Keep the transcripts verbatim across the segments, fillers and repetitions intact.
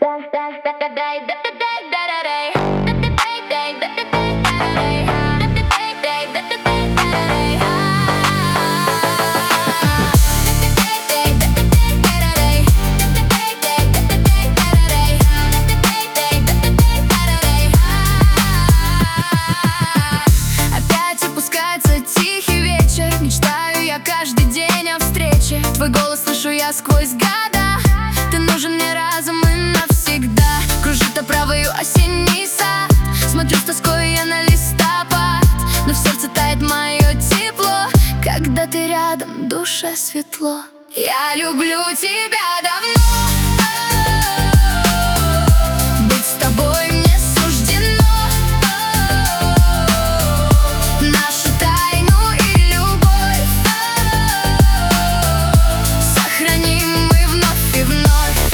Опять опускается тихий вечер. Мечтаю я каждый день о встрече. Твой голос слышу я сквозь года. Ты нужен мне разом и навсегда. Кружит оправою осенний сад. Смотрю с тоской я на листопад, но в сердце тает мое тепло. Когда ты рядом, в душе светло. Я люблю тебя давно. Быть с тобой мне суждено. Нашу тайну и любовь сохраним мы вновь и вновь.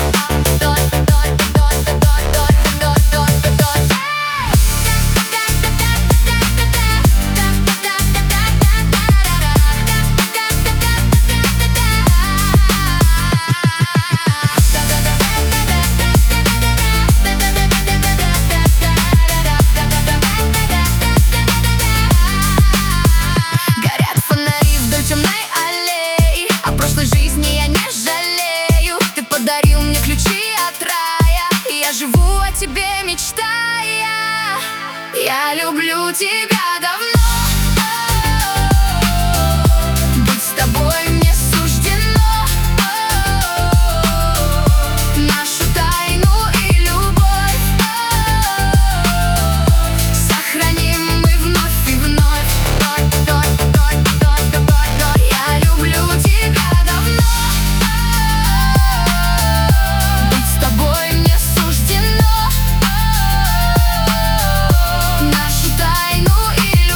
Подарил мне ключи от рая, и я живу о тебе мечтая. Я люблю тебя давно. Быть с тобой мне суждено. Нашу тайну и любовь сохраним мы вновь и вновь. Я люблю тебя давно.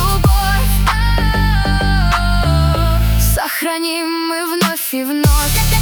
Сохраним мы вновь и вновь.